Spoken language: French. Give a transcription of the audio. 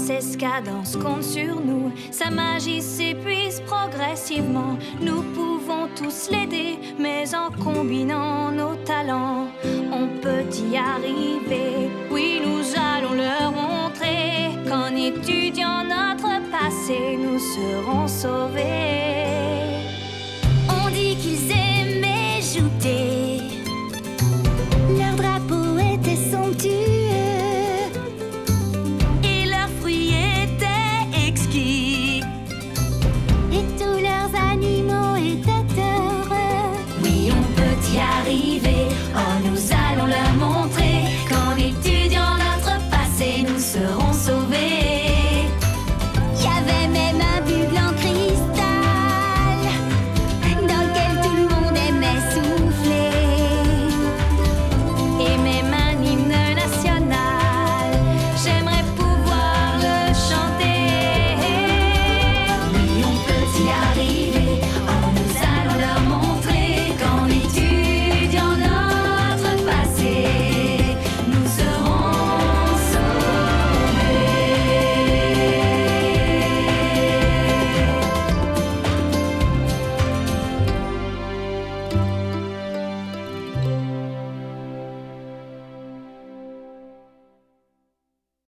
princesse Cadence compte sur nous. Sa magie s'épuise progressivement. Nous pouvons tous l'aider, mais en combinant nos talents, on peut y arriver. Oui, nous allons leur montrer qu'en étudiant notre passé, nous serons sauvés. On dit qu'ils